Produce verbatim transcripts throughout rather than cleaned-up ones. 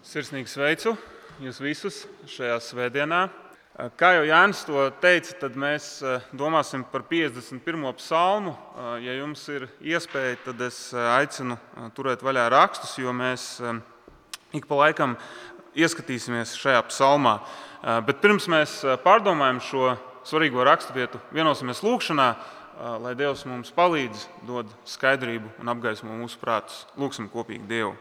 Sirsnīgi sveicu jūs visus šajā svētdienā. Kā jau Jānis to teica, tad mēs domāsim par piecdesmit pirmo psalmu. Ja jums ir iespēja, tad es aicinu turēt vaļā rakstus, jo mēs ik pa laikam ieskatīsimies šajā psalmā. Bet pirms mēs pārdomājam šo svarīgo raksturvietu, vienosimies lūkšanā, lai Dievs mums palīdz, dod skaidrību un apgaismo mūsu prātus. Lūksim kopīgi Dievu.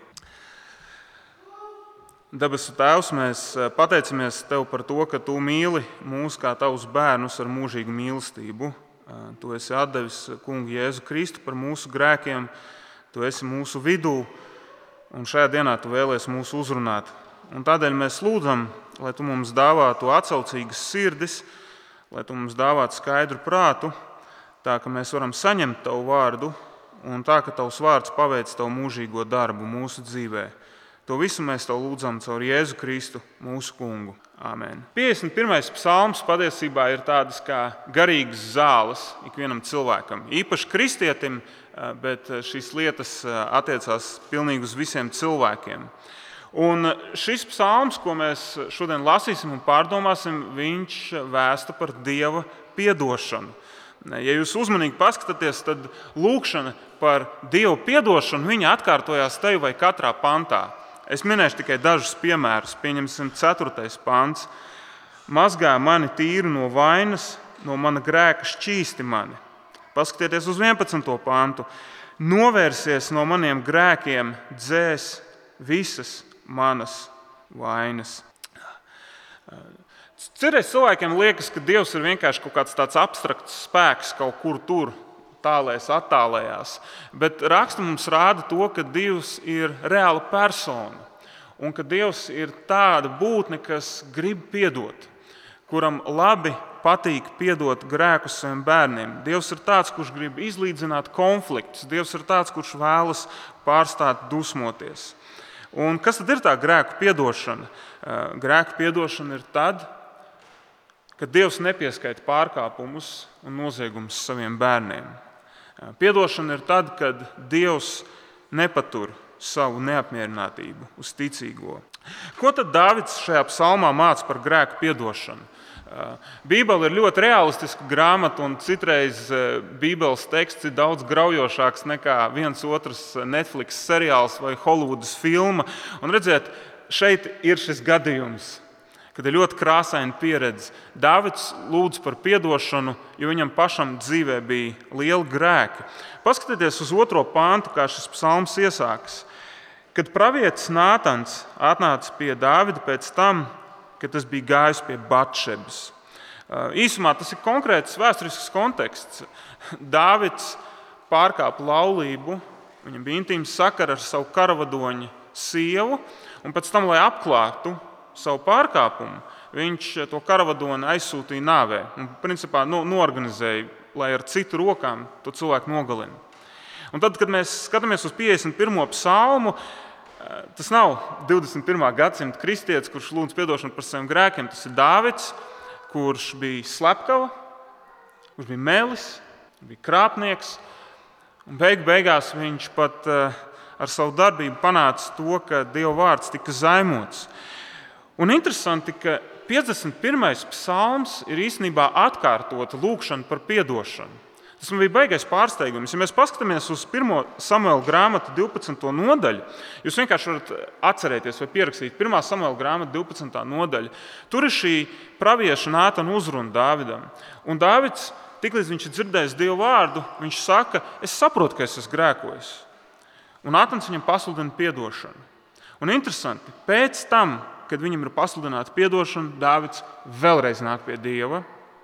Debesu Tēvs, mēs pateicamies Tev par to, ka Tu mīli mūs kā Tavus bērnus ar mūžīgu mīlestību. Tu esi atdevis Kungu Jēzu Kristu par mūsu grēkiem, Tu esi mūsu vidū, un šajā dienā Tu vēlies mūs uzrunāt. Un tādēļ mēs lūdzam, lai Tu mums dāvātu atsaucīgas sirdis, lai Tu mums dāvātu skaidru prātu, tā ka mēs varam saņemt Tavu vārdu, un tā, ka Tavs vārds paveic Tavu mūžīgo darbu mūsu dzīvē. To visu mēs Tev lūdzam caur Jēzu Kristu, mūsu Kungu. Āmen. piecdesmit pirmais psalms patiesībā ir tādas kā garīgas zāles ikvienam cilvēkam. Īpaši kristietim, bet šīs lietas attiecās pilnīgi uz visiem cilvēkiem. Un šis psalms, ko mēs šodien lasīsim un pārdomāsim, viņš vēsta par Dieva piedošanu. Ja jūs uzmanīgi paskatāties, tad lūkšana par Dievu piedošanu viņa atkārtojās te vai katrā pantā. Es minēšu tikai dažus piemērus. Pieņemsim ceturtais pants. Mazgā mani tīru no vainas, no mana grēka šķīsti mani. Paskatieties uz vienpadsmito pantu. Novērsies no maniem grēkiem, dzēs visas manas vainas. Cerēs cilvēkiem liekas, ka Dievs ir vienkārši kaut kāds tāds abstrakts spēks kaut kur tur, tālēs, attālējās. Bet raksta mums rāda to, ka Dievs ir reāla persona un ka Dievs ir tāda būtne, kas grib piedot, kuram labi patīk piedot grēkus saviem bērniem. Dievs ir tāds, kurš grib izlīdzināt konfliktus. Dievs ir tāds, kurš vēlas pārstāt dusmoties. Un kas tad ir tā grēku piedošana? Grēku piedošana ir tad, kad Dievs nepieskaita pārkāpumus un noziegumus saviem bērniem. Piedošana ir tad, kad Dievs nepatur savu neapmierinātību uz ticīgo. Ko tad Dāvids šajā psalmā māca par grēku piedošanu? Bībele ir ļoti realistiska grāmata, un citreiz Bībeles teksts ir daudz graujošāks nekā viens otrs Netflix seriāls vai Holivudas filma. Un redziet, šeit ir šis gadījums, kad ir ļoti krāsaina pieredze. Dāvids lūdz par piedošanu, jo viņam pašam dzīvē bija liela grēka. Paskatieties uz otro pāntu, kā šis psalms iesākas. Kad pravietis Nātans atnāca pie Dāvida pēc tam, kad tas bija gājis pie Batšebas. Īsumā tas ir konkrēts vēsturisks konteksts. Dāvids pārkāpa laulību, viņam bija intīms sakara ar savu karavadoņa sievu, un pēc tam, lai apklātu savu pārkāpumu, viņš to karavadoni aizsūtīja nāvē un principā noorganizēja, lai ar citu rokām to cilvēku nogalina. Un tad, kad mēs skatāmies uz piecdesmit pirmo psalmu, tas nav divdesmit pirmā gadsimta kristietis, kurš lūdz piedošanu par saviem grēkiem. Tas ir Dāvids, kurš bija slepkava, kurš bija melis, bija krāpnieks, un beig beigās viņš pat ar savu darbību panāca to, ka Dieva vārds tika zaimots. Un interesanti, ka piecdesmit pirmais psalms ir īstenībā atkārtota lūkšana par piedošanu. Tas man bija baigais pārsteigums. Ja mēs paskatāmies uz pirmo Samuela grāmatu divpadsmito nodaļu, jūs vienkārši varat atcerēties vai pierakstīt pirmā Samuela grāmata divpadsmitā nodaļa. Tur ir šī pravieša Nātana uzruna Dāvidam. Un Dāvids, tiklīdz viņš ir dzirdējis Dievu vārdu, viņš saka, es saprotu, ka es esmu grēkojis. Un Nātans viņam pasludina piedošanu. Un interesanti, pēc tam, kad viņam ir pasludināta piedošana, Dāvids vēlreiz nāk pie Dieva,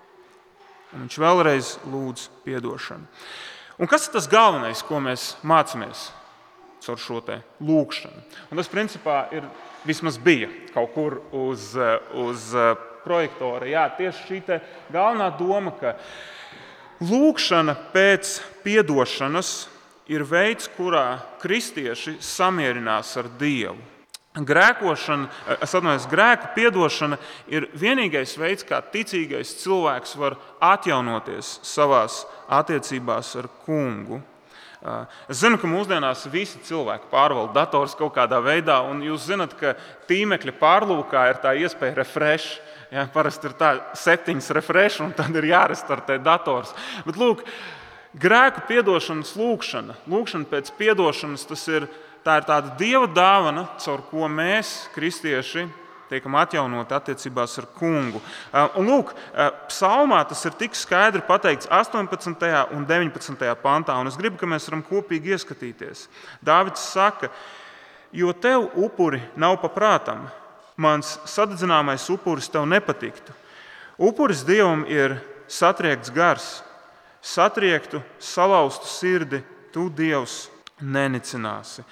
un viņš vēlreiz lūdz piedošanu. Un kas ir tas galvenais, ko mēs mācāmies caur šo te lūkšanu? Un tas principā ir, vismaz bija kaut kur uz, uz projektora. Jā, tieši šī te galvenā doma, ka lūkšana pēc piedošanas ir veids, kurā kristieši samierinās ar Dievu. Grēkošana, es atvainojos, grēku piedošana ir vienīgais veids, kā ticīgais cilvēks var atjaunoties savās attiecībās ar Kungu. Es zinu, ka mūsdienās visi cilvēki pārvalda dators kaut kādā veidā, un jūs zināt, ka tīmekļa pārlūkā ir tā iespēja refresh. Ja, parasti ir tā septiņas refresh, un tad ir jārestartē dators. Bet lūk, grēku piedošanas lūkšana, lūkšana pēc piedošanas, tas ir, tā ir tāda Dieva dāvana, caur ko mēs, kristieši, tiekam atjaunoti attiecībās ar kungu. Un lūk, psalmā tas ir tik skaidri pateikts astoņpadsmitajā un deviņpadsmitajā pantā, un es gribu, ka mēs varam kopīgi ieskatīties. Dāvids saka, jo tev upuri nav paprātam, mans sadedzināmais upuris tev nepatiktu. Upuris Dievam ir satriekts gars, satriektu, salauztu sirdi, tu Dievs nenicināsi.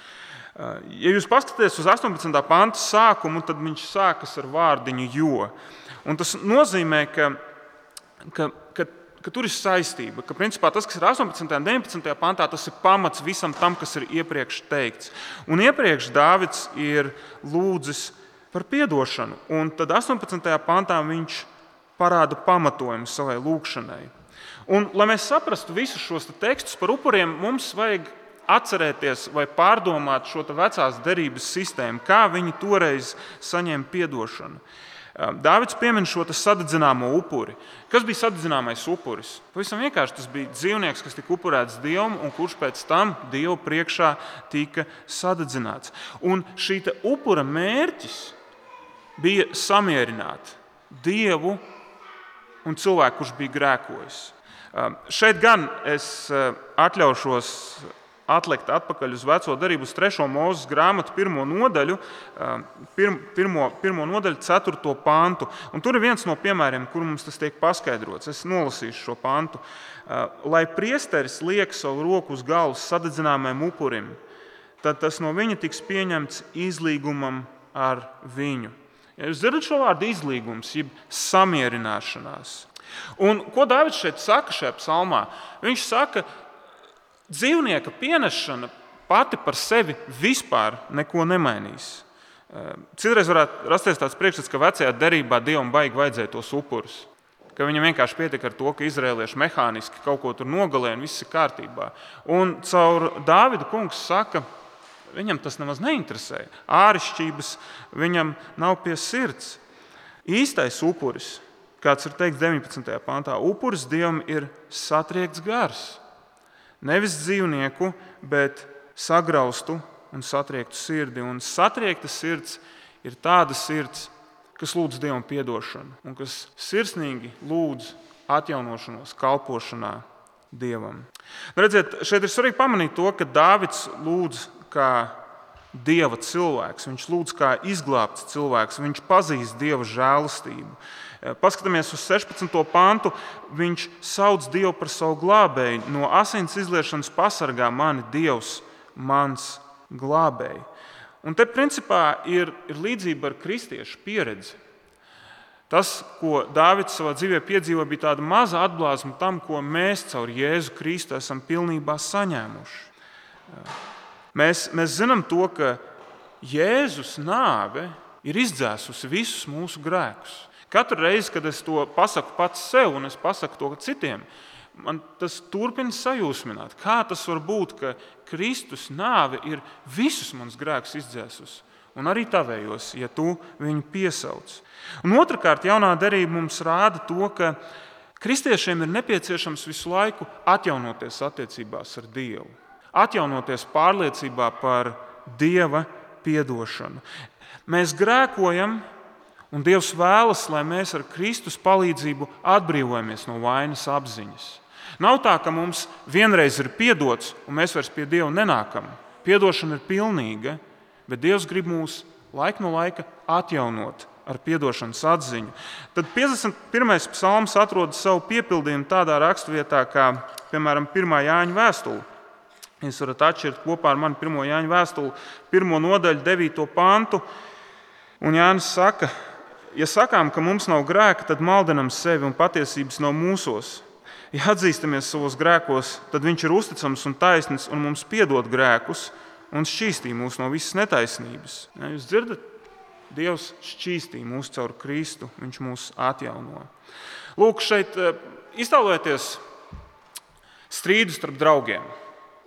Ja jūs paskatāties uz astoņpadsmitā panta sākumu, tad viņš sākas ar vārdiņu jo. Un tas nozīmē, ka, ka, ka, ka tur ir saistība, ka principā tas, kas ir astoņpadsmitajā un deviņpadsmitajā pantā, tas ir pamats visam tam, kas ir iepriekš teikts. Un iepriekš Dāvids ir lūdzis par piedošanu, un tad astoņpadsmitajā pantā viņš parāda pamatojumu savai lūkšanai. Un, lai mēs saprastu visus šos tekstus par upuriem, mums vajag atcerēties vai pārdomāt šo vecās derības sistēmu, kā viņi toreiz saņēma piedošanu. Dāvids piemin šo sadedzināmo upuri. Kas bija sadedzināmais upuris? Pavisam vienkārši tas bija dzīvnieks, kas tika upurēts Dievam un kurš pēc tam Dieva priekšā tika sadedzināts. Un šī upura mērķis bija samierināt Dievu un cilvēku, kurš bija grēkojis. Šeit gan es atļaušos atlikt atpakaļ uz veco derību, uz trešo Mūzes grāmatu, pirmo nodaļu, pirmo, pirmo nodaļu, ceturto pantu. Un tur ir viens no piemēriem, kur mums tas tiek paskaidrots. Es nolasīšu šo pantu. Lai priesteris liek savu roku uz galvas sadedzināmajam upurim, tad tas no viņa tiks pieņemts izlīgumam ar viņu. Ja jūs dzirdat šo vārdu izlīgums, jeb samierināšanās. Un ko Dāvids šeit saka šajā psalmā? Viņš saka, dzīvnieka pienešana pati par sevi vispār neko nemainīs. Citreiz varētu rasties tāds priekšstats, ka vecajā derībā Dievam baigi vajadzēja tos upurus. Ka viņam vienkārši pietika ar to, ka izrēlieši mehāniski kaut ko tur nogalē un viss ir kārtībā. Un caur Dāvida kungs saka, viņam tas nemaz neinteresē. Ārišķības viņam nav pie sirds. Īstais upuris, kāds ir teikts deviņpadsmitajā pantā, upuris Dievam ir satriekts gars. Nevis dzīvnieku, bet sagraustu un satriektu sirdi. Un satriekta sirds ir tāda sirds, kas lūdz Dievam piedošanu un kas sirsnīgi lūdz atjaunošanos, kalpošanā Dievam. Redziet, šeit ir svarīgi pamanīt to, ka Dāvids lūdz kā Dieva cilvēks. Viņš lūdz kā izglābts cilvēks. Viņš pazīst Dieva žēlastību. Paskatāmies uz sešpadsmito pantu. Viņš sauc Dievu par savu glābēju. No asins izliešanas pasargā mani Dievs, mans glābēji. Un te principā ir, ir līdzība ar kristiešu pieredzi. Tas, ko Dāvids savā dzīvē piedzīvoja, bija tāda maza atblāzma tam, ko mēs caur Jēzu Kristu esam pilnībā saņēmuši. Mēs, mēs zinām to, ka Jēzus nāve ir izdzēsusi visus mūsu grēkus. Katru reizi, kad es to pasaku pats sev un es pasaku to citiem, man tas turpina sajūsmināt. Kā tas var būt, ka Kristus nāve ir visus manus grēkus izdzēsusi? Un arī tavējos, ja tu viņu piesauc. Un otrkārt, jaunā derība mums rāda to, ka kristiešiem ir nepieciešams visu laiku atjaunoties attiecībās ar Dievu. Atjaunoties pārliecībā par Dieva piedošanu. Mēs grēkojam, un Dievs vēlas, lai mēs ar Kristus palīdzību atbrīvojamies no vainas apziņas. Nav tā, ka mums vienreiz ir piedots, un mēs vairs pie Dieva nenākam. Piedošana ir pilnīga, bet Dievs grib mūs laiku no laika atjaunot ar piedošanas atziņu. Tad piecdesmit pirmais psalms atrod savu piepildījumu tādā raksturvietā, kā, piemēram, pirmā Jāņa vēstule. Jūs varat atšķirt kopā ar mani pirmo Jāņa vēstuli, pirmo nodaļu, devīto pantu. Un Jānis saka, ja sakām, ka mums nav grēka, tad maldinam sevi un patiesības nav mūsos. Ja atzīstamies savos grēkos, tad viņš ir uzticams un taisnīgs un mums piedod grēkus un šķīstī mūs no visas netaisnības. Ja, jūs dzirdat? Dievs šķīstī mūs caur Kristu, viņš mūs atjauno. Lūk, šeit iztēlojieties strīdu starp draugiem.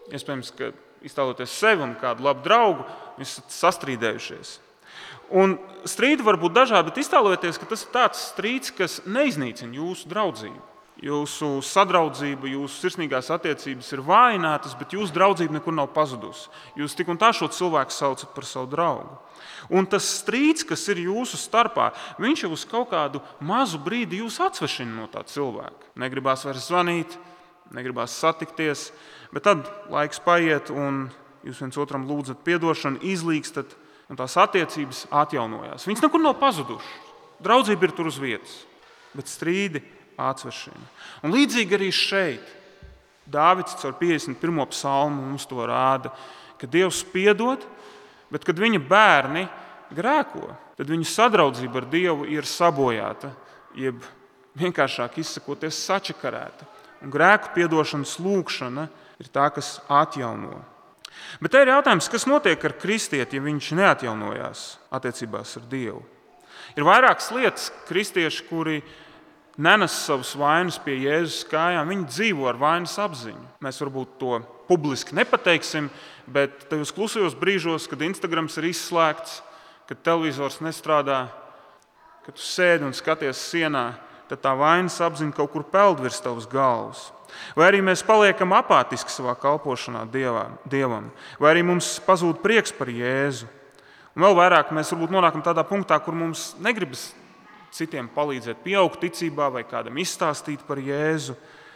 iespējams, ka iztēloties sevi un kādu labu draugu, jūs esat sastrīdējušies. Un strīdi var būt dažādi, bet iztēlojieties, ka tas ir tāds strīds, kas neiznīcina jūsu draudzību. Jūsu sadraudzība, jūsu sirsnīgās attiecības ir vājinātas, bet jūsu draudzība nekur nav pazudusi. Jūs tik un tā šo cilvēku saucat par savu draugu. Un tas strīds, kas ir jūsu starpā, viņš jau uz kaut kādu mazu brīdi jūs atsvešina no tā cilvēka. Negribās vairs zvanīt, negribās satikties, bet tad laiks paiet un jūs viens otram lūdzat piedošanu, izlīgstat un tās attiecības atjaunojās. Viņas nekur nav pazudušas. Draudzība ir tur uz vietas, bet strīdi atsvešina. Un līdzīgi arī šeit Dāvids caur piecdesmit pirmo psalmu mums to rāda, ka Dievs piedod, bet kad viņa bērni grēko, tad viņu sadraudzība ar Dievu ir sabojāta, jeb vienkāršāk izsakoties sačakarēta. Un grēku piedošanas lūgšana ir tā, kas atjauno. Bet te ir jautājums, kas notiek ar kristieti, ja viņš neatjaunojās attiecībās ar Dievu. Ir vairākas lietas kristieši, kuri nenes savus vainas pie Jēzus kājām, viņi dzīvo ar vainas apziņu. Mēs varbūt to publiski nepateiksim, bet tajos klusajos brīžos, kad Instagrams ir izslēgts, kad televizors nestrādā, kad tu sēdi un skaties sienā, tad tā vainas apziņa kaut kur peld virs tavas galvas. Vai arī mēs paliekam apātiski savā kalpošanā Dievam, vai arī mums pazūd prieks par Jēzu. Un vēl vairāk mēs varbūt nonākam tādā punktā, kur mums negribas citiem palīdzēt pieaugt ticībā vai kādam izstāstīt par Jēzu.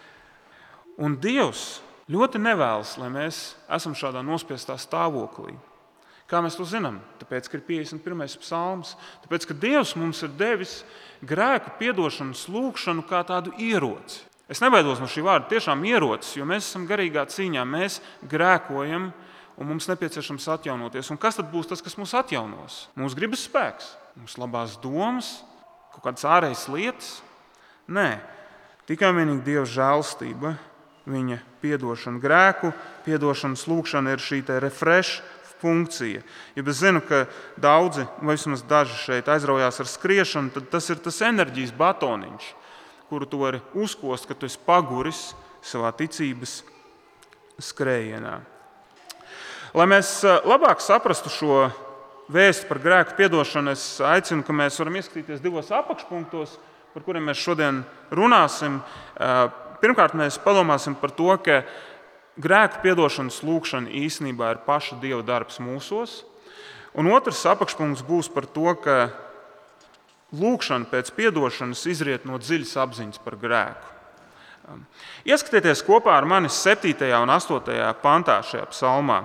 Un Dievs ļoti nevēlas, lai mēs esam šādā nospiestā stāvoklī. Kā mēs to zinām? Tāpēc, ka ir piecdesmit pirmais psalms. Tāpēc, ka Dievs mums ir devis grēku piedošanas lūgšanu kā tādu ieroci. Es nebaidos no šī vārda, tiešām ierocis, jo mēs esam garīgā cīņā, mēs grēkojam un mums nepieciešams atjaunoties. Un kas tad būs tas, kas mūs atjaunos? Mūsu gribas spēks, mūsu labās domas, kaut kādas ārējas lietas? Nē, tikai vienīgi Dieva žēlstība, viņa piedošana grēku, piedošanas lūgšana ir šī te refresh funkcija. Ja es zinu, ka daudzi, vai vismaz daži šeit aizraujās ar skriešanu, tad tas ir tas enerģijas batoniņš, kuru tu vari uzkost, kad tu esi paguris savā ticības skrējienā. Lai mēs labāk saprastu šo vēsti par grēku piedošanu, es aicinu, ka mēs varam ieskatīties divos apakšpunktos, par kuriem mēs šodien runāsim. Pirmkārt, mēs padomāsim par to, ka grēku piedošanas lūgšana īstenībā ir paša Dieva darbs mūsos. Un otrs apakšpunkts būs par to, ka lūgšana pēc piedošanas izriet no dziļas apziņas par grēku. Ieskatieties kopā ar mani septītajā un astotajā pantā šajā psalmā.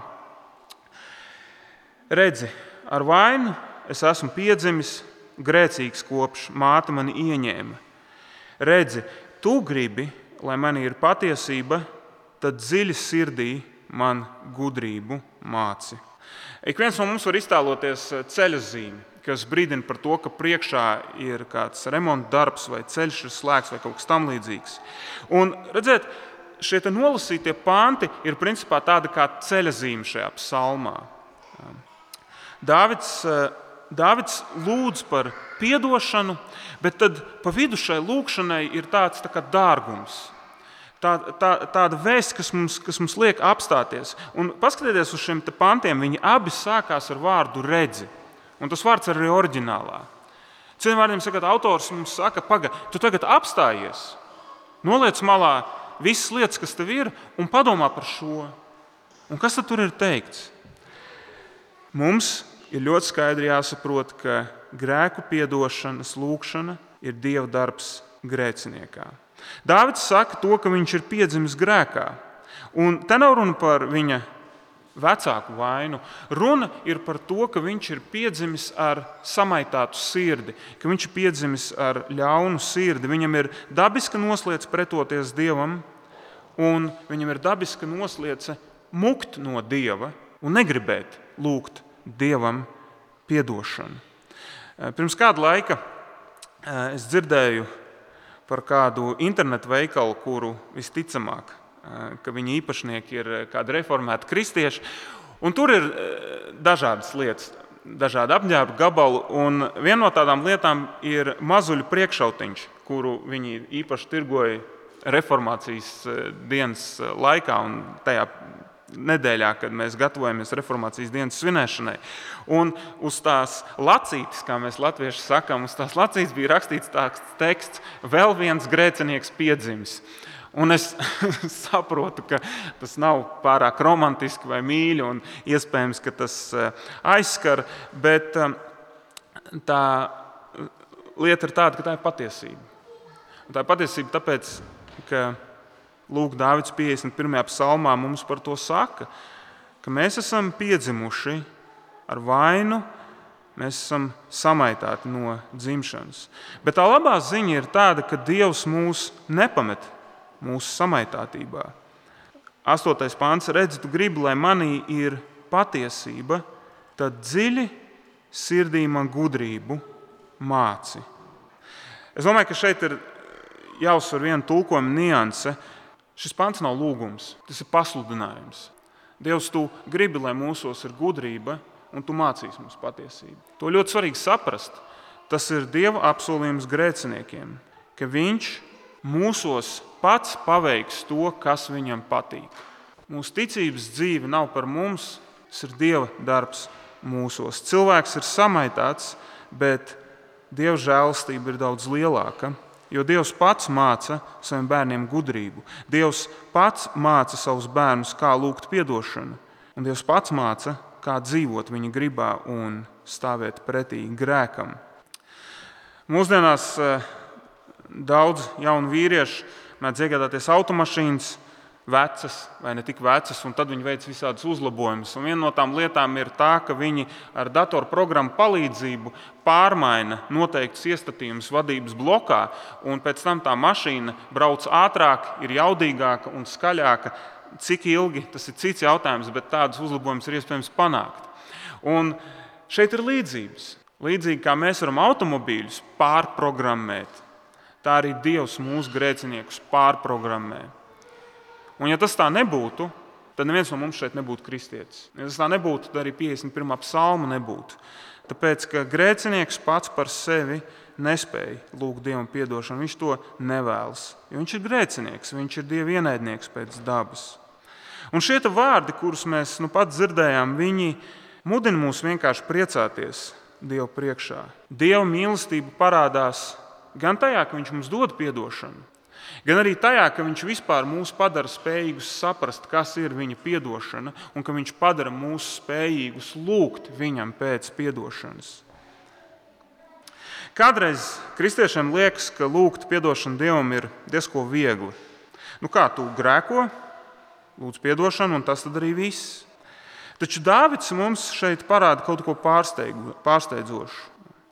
Redzi, ar vainu es esmu piedzimis, grēcīgs kopš māte mani ieņēma. Redzi, tu gribi, lai manī ir patiesība, tad dziļi sirdī man gudrību māci. Ik viens no mums var iztēloties ceļazīmi, kas brīdina par to, ka priekšā ir kāds remonta darbs vai ceļš ir slēgts vai kaut kas tam līdzīgs. Un redziet, šie te nolasītie panti ir principā tādi kā ceļazīme šajā psalmā. Dāvids, Dāvids lūdz par piedošanu, bet tad pa vidu šai lūgšanai ir tāds tā kā dārgums. Tā, tā, tāda vēsts, kas mums, kas mums liek apstāties. Un paskatieties uz šiem pantiem, viņi abi sākās ar vārdu redzi. Un tas vārds arī ir oriģinālā. Citiem vārdiem sakot, autors mums saka, paga, tu tagad apstājies, noliec malā visas lietas, kas tev ir, un padomā par šo. Un kas tad tur ir teikts? Mums ir ļoti skaidri jāsaprot, ka grēku piedošanas lūgšana ir Dieva darbs grēciniekā. Dāvids saka to, ka viņš ir piedzimis grēkā. Un te nav runa par viņa vecāku vainu. Runa ir par to, ka viņš ir piedzimis ar samaitātu sirdi, ka viņš ir piedzimis ar ļaunu sirdi. Viņam ir dabiska noslēdze pretoties Dievam, un viņam ir dabiska noslēdze mukt no Dieva un negribēt lūgt Dievam piedošanu. Pirms kāda laika es dzirdēju par kādu internetu veikalu, kuru visticamāk, ka viņa īpašnieki ir kādi reformēti kristieši. Un tur ir dažādas lietas, dažādi apģērbu gabali, un viena no tādām lietām ir mazuļu priekšautiņš, kuru viņi īpaši tirgoja reformācijas dienas laikā un tajā nedēļā, kad mēs gatavojamies reformācijas dienas svinēšanai. Un uz tās lacītes, kā mēs latvieši sakām, uz tās lacītes bija rakstīts tāds teksts: vēl viens grēcinieks piedzimis. Un es saprotu, ka tas nav pārāk romantiski vai mīļi, un iespējams, ka tas aizskar, bet tā lieta ir tāda, ka tā ir patiesība. Un tā ir patiesība tāpēc, ka Lūk, Dāvids piecdesmit pirmajā psalmā mums par to saka, ka mēs esam piedzimuši ar vainu, mēs esam samaitāti no dzimšanas. Bet tā labā ziņa ir tāda, ka Dievs mūs nepamet mūsu samaitātībā. Astotais pāns: redzi, tu gribi, lai manī ir patiesība, tad dziļi sirdī man gudrību māci. Es domāju, ka šeit ir jāuzsver viena tulkojuma nianse. Šis pants nav lūgums, tas ir pasludinājums. Dievs, tu gribi, lai mūsos ir gudrība, un tu mācīsi mums patiesību. To ļoti svarīgi saprast. Tas ir Dieva apsolījums grēciniekiem, ka Viņš mūsos pats paveiks to, kas Viņam patīk. Mūsu ticības dzīve nav par mums, tas ir Dieva darbs mūsos. Cilvēks ir samaitāts, bet Dieva žēlastība ir daudz lielāka. Jo Dievs pats māca saviem bērniem gudrību. Dievs pats māca savus bērnus, kā lūgt piedošanu. Un Dievs pats māca, kā dzīvot viņa gribā un stāvēt pretī grēkam. Mūsdienās daudz jaunu vīriešu mēdz iegādāties automašīnas, vecas vai ne tik vecas, un tad viņi veic visādas uzlabojumus. Un viena no tām lietām ir tā, ka viņi ar datorprogrammu palīdzību pārmaina noteiktus iestatījumus vadības blokā, un pēc tam tā mašīna brauc ātrāk, ir jaudīgāka un skaļāka. Cik ilgi, tas ir cits jautājums, bet tādus uzlabojumus ir iespējams panākt. Un šeit ir līdzības. Līdzīgi kā mēs varam automobīļus pārprogrammēt, tā arī Dievs mūsu grēciniekus pārprogrammē. Un ja tas tā nebūtu, tad neviens no mums šeit nebūtu kristietis. Ja tas tā nebūtu, tad arī piecdesmit pirmā psalma nebūtu. Tāpēc, ka grēcinieks pats par sevi nespēja lūgt Dievam piedošanu, viņš to nevēlas. Jo viņš ir grēcinieks, viņš ir Dieva ienaidnieks pēc dabas. Un šie vārdi, kurus mēs nu pat dzirdējām, viņi mudina mūs vienkārši priecāties Dieva priekšā. Dieva mīlestība parādās gan tajā, ka Viņš mums dod piedošanu, gan arī tajā, ka Viņš vispār mūs padara spējīgus saprast, kas ir Viņa piedošana, un ka Viņš padara mūs spējīgus lūgt Viņam pēc piedošanas. Kādreiz kristiešiem liekas, ka lūgt piedošanu Dievam ir diezko viegli. Nu kā, tu grēko, lūdz piedošanu, un tas tad arī viss. Taču Dāvids mums šeit parāda kaut ko pārsteidzošu.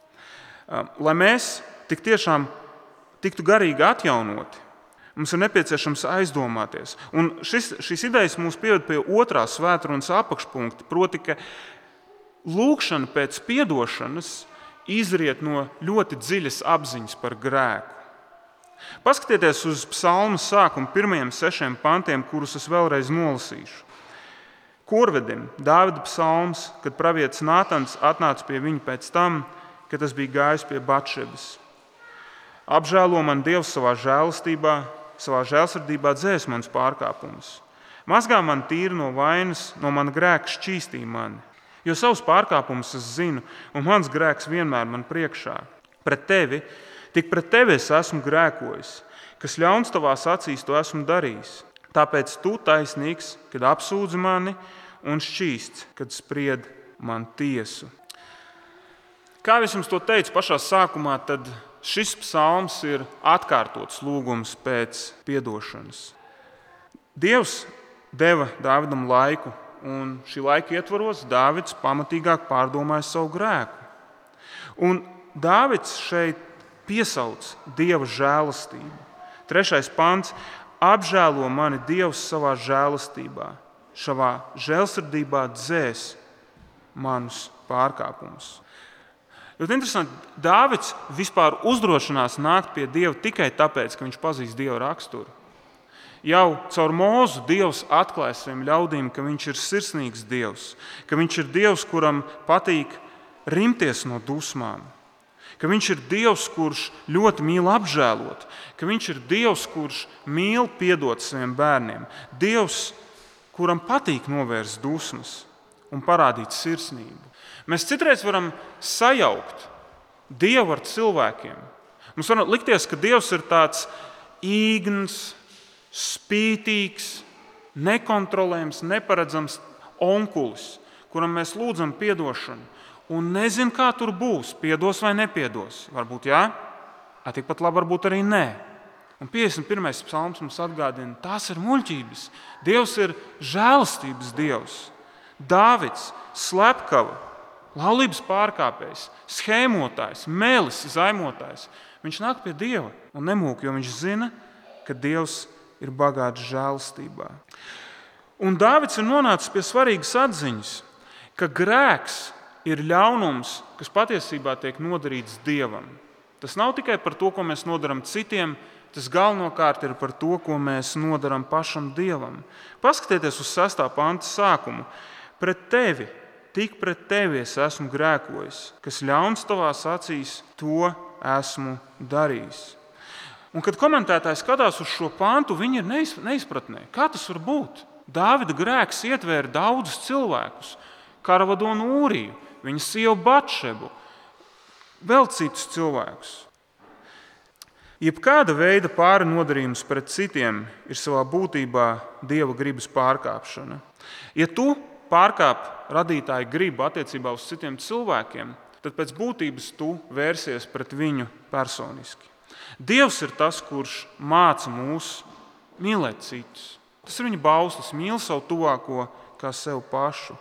Lai mēs tik tiešām tiktu garīgi atjaunoti, mums ir nepieciešams aizdomāties. Un šis, šīs idejas mūs pieved pie otrā svētrunas apakšpunkta, proti, ka lūgšana pēc piedošanas izriet no ļoti dziļas apziņas par grēku. Paskatieties uz psalma sākumu pirmajiem sešiem pantiem, kurus es vēlreiz nolasīšu. Korvedim, Dāvida psalms, kad pravietis Nātans atnāca pie viņa pēc tam, kad tas bija gājis pie Batšebas. Apžēlo man Dievs savā žēlastībā, savā žēlsirdībā dzēs mans pārkāpumus. Mazgā man tīri no vainas, no mana grēka šķīstī mani. Jo savus pārkāpumus es zinu, un mans grēks vienmēr man priekšā. Pret tevi, tik pret tevi es esmu grēkojis, kas ļauns tavās acīs to esmu darījis. Tāpēc tu taisnīgs, kad apsūdzi mani, un šķīsts, kad spried man tiesu. Kā es jums to teicu pašā sākumā, tad šis psalms ir atkārtots lūgums pēc piedošanas. Dievs deva Dāvidam laiku, un šī laika ietvaros Dāvids pamatīgāk pārdomāja savu grēku. Un Dāvids šeit piesauc Dieva žēlastību. Trešais pants: apžēlo mani Dievs savā žēlastībā, savā žēlsirdībā dzēs manus pārkāpumus. Ļoti interesanti, Dāvids vispār uzdrošinās nākt pie Dieva tikai tāpēc, ka viņš pazīst Dieva raksturu. Jau caur Mūzu Dievs atklāja saviem ļaudīm, ka viņš ir sirsnīgs Dievs, ka viņš ir Dievs, kuram patīk rimties no dusmām, ka viņš ir Dievs, kurš ļoti mīl apžēlot, ka viņš ir Dievs, kurš mīl piedot saviem bērniem, Dievs, kuram patīk novērst dusmas un parādīt sirsnību. Mēs citreiz varam sajaukt Dievu ar cilvēkiem. Mums var likties, ka Dievs ir tāds īgns, spītīgs, nekontrolējams, neparedzams onkulis, kuram mēs lūdzam piedošanu un nezinu, kā tur būs, piedos vai nepiedos. Varbūt jā, a tikpat labi varbūt arī nē. Un piecdesmit pirmais psalms mums atgādina, tās ir muļķības. Dievs ir žēlastības Dievs. Dāvids, slepkava, laulības pārkāpējs, schēmotājs, mēlis, zaimotājs. Viņš nāk pie Dieva un nemūk, jo viņš zina, ka Dievs ir bagāts žēlastībā. Un Dāvids ir nonācis pie svarīgas atziņas, ka grēks ir ļaunums, kas patiesībā tiek nodarīts Dievam. Tas nav tikai par to, ko mēs nodaram citiem, tas galvenokārt ir par to, ko mēs nodaram pašam Dievam. Paskatieties uz sestā panta sākumu. Pret tevi, tik pret tevi es esmu grēkojis, kas ļauns tavās acīs, to esmu darījis. Un, kad komentētāji skatās uz šo pantu, viņi ir neizpratnē. Kā tas var būt? Dāvida grēks ietvēra daudzus cilvēkus, karavadonu Ūriju, viņa sievu Batšebu, vēl citus cilvēkus. Jebkāda veida pāri nodarījums pret citiem ir savā būtībā Dieva gribas pārkāpšana. Ja tu pārkāp radītāja gribu attiecībā uz citiem cilvēkiem, tad pēc būtības tu vērsies pret viņu personiski. Dievs ir tas, kurš māca mūs mīlēt citus. Tas ir viņa bauslis, mīl savu tuvāko kā sev pašu.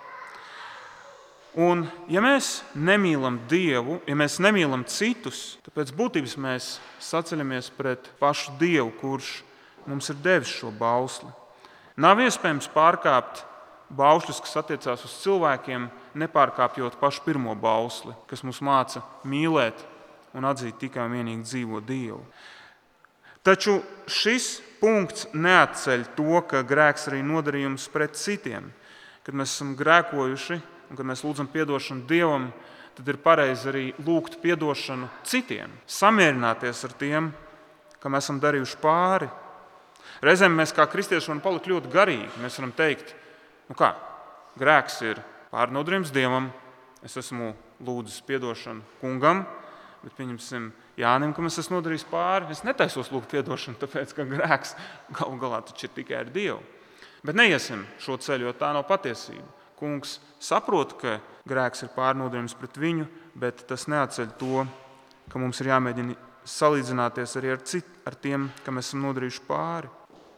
Un, ja mēs nemīlam Dievu, ja mēs nemīlam citus, tad pēc būtības mēs saceļamies pret pašu Dievu, kurš mums ir devis šo bausli. Nav iespējams pārkāpt baušļus, kas attiecās uz cilvēkiem, nepārkāpjot pašu pirmo bausli, kas mums māca mīlēt un atzīt tikai un vienīgi dzīvo Dievu. Taču šis punkts neatceļ to, ka grēks arī nodarījums pret citiem. Kad mēs esam grēkojuši un kad mēs lūdzam piedošanu Dievam, tad ir pareizi arī lūgt piedošanu citiem, samierināties ar tiem, kam esam darījuši pāri. Reizēm mēs kā kristieši varam palikt ļoti garīgi. Mēs varam teikt, nu kā, grēks ir pārnodarījums Dievam, es esmu lūdzis piedošanu kungam, bet pieņemsim Jānim, kam es esmu nodarījis pāri, es netaisos lūgt piedošanu, tāpēc, ka grēks galu galā taču ir tikai ar Dievu. Bet neiesim šo ceļu, jo tā nav patiesība. Kungs saprot, ka grēks ir pārnodarījums pret viņu, bet tas neatceļ to, ka mums ir jāmēģina salīdzināties arī ar, cit, ar tiem, kam esam nodarījuši pāri.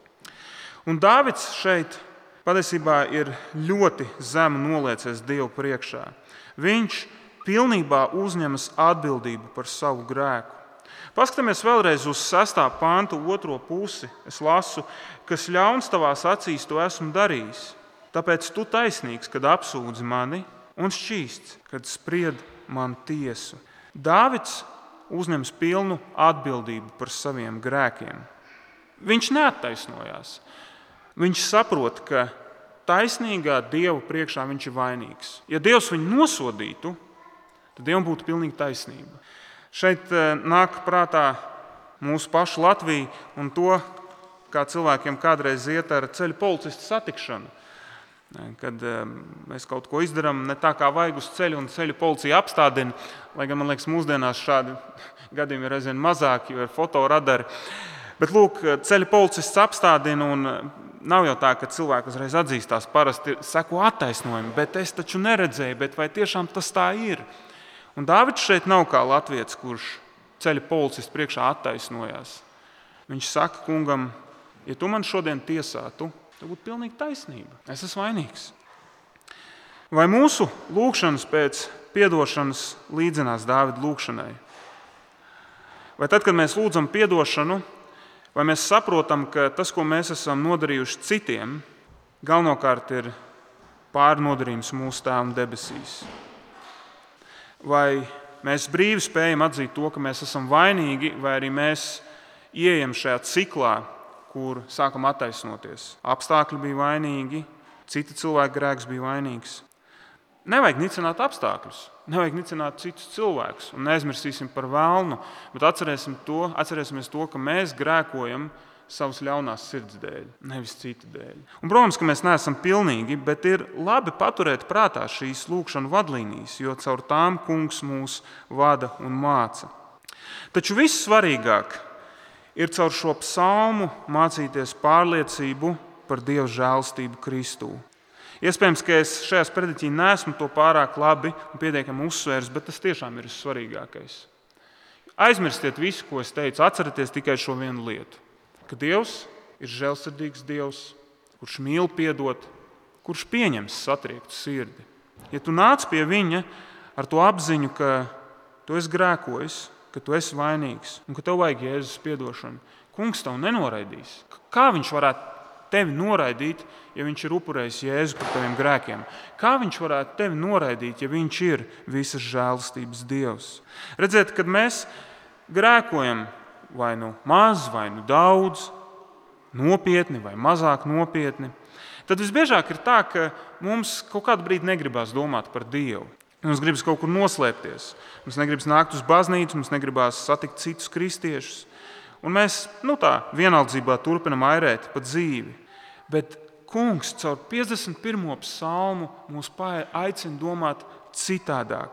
Un Dāvids šeit patiesībā ir ļoti zemu noliecies Dievu priekšā. Viņš pilnībā uzņemas atbildību par savu grēku. Paskatāmies vēlreiz uz sestā panta otro pusi. Es lasu, kas ļauns tavās acīs, to esmu darījis. Tāpēc tu taisnīgs, kad apsūdzi mani, un šķīsts, kad spried man tiesu. Dāvids uzņems pilnu atbildību par saviem grēkiem. Viņš neattaisnojās. Viņš saprot, ka taisnīgā Dieva priekšā viņš ir vainīgs. Ja Dievs viņu nosodītu, tad Dievam būtu pilnīga taisnība. Šeit nāk prātā mūsu pašu Latviju un to, kā cilvēkiem kādreiz iet ar ceļu policistu satikšanu. Kad mēs kaut ko izdarām ne tā, kā vajag uz ceļu, un ceļu policija apstādina, lai gan, man liekas, mūsdienās šādi gadījumi ir aizvien mazāki, jo ir fotoradari. Bet, lūk, ceļu policists apstādina, un nav jau tā, ka cilvēki uzreiz atzīstās, parasti seko attaisnojumi, bet es taču neredzēju, bet vai tiešām tas tā ir? Un Dāvids šeit nav kā latvietis, kurš ceļu policistu priekšā attaisnojās. Viņš saka kungam, ja tu man šodien tiesātu, tev būtu pilnīgi taisnība. Es esmu vainīgs. Vai mūsu lūgšanas pēc piedošanas līdzinās Dāvida lūgšanai? Vai tad, kad mēs lūdzam piedošanu, vai mēs saprotam, ka tas, ko mēs esam nodarījuši citiem, galvenokārt ir pārnodarījums mūsu Tēvam debesīs? Vai mēs brīvi spējam atzīt to, ka mēs esam vainīgi, vai arī mēs ieejam šajā ciklā, kur sākam attaisnoties? Apstākļi bija vainīgi, citi cilvēki grēks bija vainīgs. Nevajag nicināt apstākļus, nevajag nicināt citus cilvēkus un neaizmirsīsim par velnu, bet atcerēsim to, atcerēsimies to, ka mēs grēkojam savas ļaunās sirds dēļ, nevis citu dēļ. Un, protams, ka mēs neesam pilnīgi, bet ir labi paturēt prātā šīs lūkšanu vadlīnijas, jo caur tām Kungs mūs vada un māca. Taču vissvarīgāk ir caur šo psalmu mācīties pārliecību par Dieva žēlastību Kristū. Iespējams, ka es šajās prediķī neesmu to pārāk labi un pietiekami uzsvērs, bet tas tiešām ir svarīgākais. Aizmirstiet visu, ko es teicu, atcerieties tikai šo vienu lietu. Ka Dievs ir žēlsirdīgs Dievs, kurš mīl piedot, kurš pieņems satriektu sirdi. Ja tu nāc pie viņa ar to apziņu, ka tu esi grēkojis, ka tu esi vainīgs un ka tev vajag Jēzus piedošanu, Kungs tev nenoraidīs. Kā viņš varētu tevi noraidīt, ja viņš ir upurējis Jēzu par taviem grēkiem? Kā viņš varētu tevi noraidīt, ja viņš ir visas žēlastības Dievs? Redziet, kad mēs grēkojam vai nu maz, vai nu daudz, nopietni vai mazāk nopietni, tad visbiežāk ir tā, ka mums kaut kādu brīdi negribās domāt par Dievu. Mums gribas kaut kur noslēpties. Mums negribas nākt uz baznīcu, mums negribās satikt citus kristiešus. Un mēs nu tā, vienaldzībā turpinam airēt pa dzīvi. Bet Kungs caur piecdesmit pirmo psalmu mūs aicina domāt citādāk.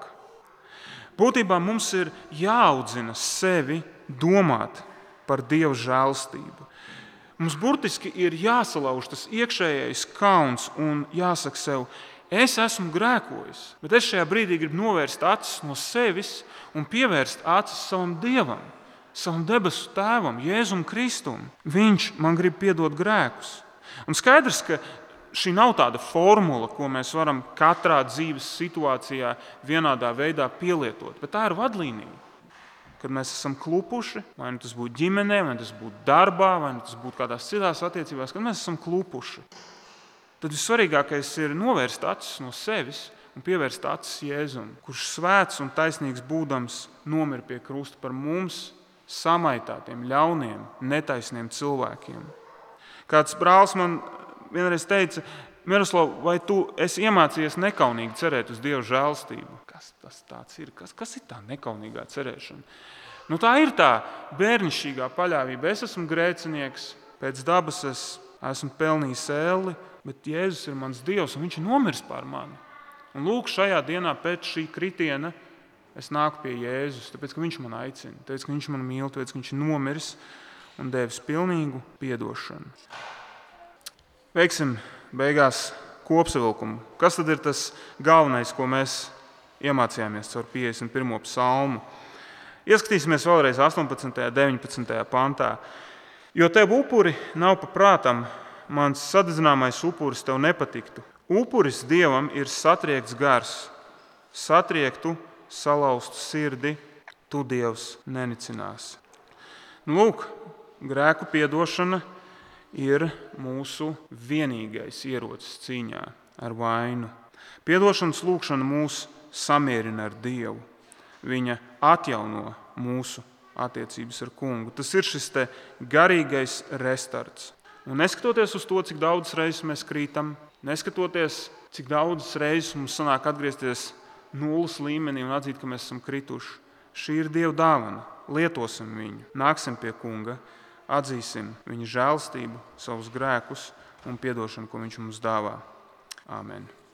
Būtībā mums ir jāaudzina sevi domāt par Dieva žēlastību. Mums burtiski ir jāsalauž tas iekšējais kauns un jāsaka sev, es esmu grēkojis, bet es šajā brīdī gribu novērst acis no sevis un pievērst acis savam Dievam, savam debesu tēvam, Jēzum Kristum. Viņš man grib piedot grēkus. Un skaidrs, ka šī nav tāda formula, ko mēs varam katrā dzīves situācijā vienādā veidā pielietot, bet tā ir vadlīnija. Kad mēs esam klupuši, vai nu tas būtu ģimenē, vai tas būtu darbā, vai nu tas būtu kādās citās attiecībās, kad mēs esam klupuši, tad vissvarīgākais ir novērst acis no sevis un pievērst acis Jēzum, kurš svēts un taisnīgs būdams nomira pie krusta par mums, samaitātiem, ļauniem, netaisniem cilvēkiem. Kāds brālis man vienreiz teica, Miroslav, vai tu esi iemācījies nekaunīgi cerēt uz Dieva žēlastību? Kas tas tāds ir? Kas, kas ir tā nekaunīgā cerēšana? Nu, tā ir tā bērnišķīgā paļāvība. Es esmu grēcinieks, pēc dabas es esmu pelnījis ēli, bet Jēzus ir mans Dievs un viņš ir nomiris par mani. Un lūk, šajā dienā pēc šī kritiena es nāku pie Jēzus, tāpēc, ka viņš man aicina, tāpēc, ka viņš man mīl, tāpēc, ka viņš ir nomiris un devis pilnīgu piedošanu. Veiksim beigās kopsavilkumu. Kas tad ir tas galvenais, ko mēs iemācījāmies caur piecdesmit pirmo psalmu? Ieskatīsimies vēlreiz astoņpadsmitajā un deviņpadsmitajā pantā. Jo tev upuri nav pa prātam, mans sadedzināmais upuris tev nepatiktu. Upuris Dievam ir satriekts gars, satriektu, salauztu sirdi, tu Dievs nenicinās. Nu, lūk, grēku piedošana ir mūsu vienīgais ierocis cīņā ar vainu. Piedošanas lūkšana mūs samierina ar Dievu. Viņa atjauno mūsu attiecības ar Kungu. Tas ir šis te garīgais restarts. Un neskatoties uz to, cik daudz reizes mēs krītam, neskatoties, cik daudz reizes mums sanāk atgriezties nulles līmenī un atzīt, ka mēs esam krituši, šī ir Dieva dāvana. Lietosim viņu, nāksim pie Kunga, atzīsim viņa žēlastību, savus grēkus un piedošanu, ko viņš mums dāvā. Āmen.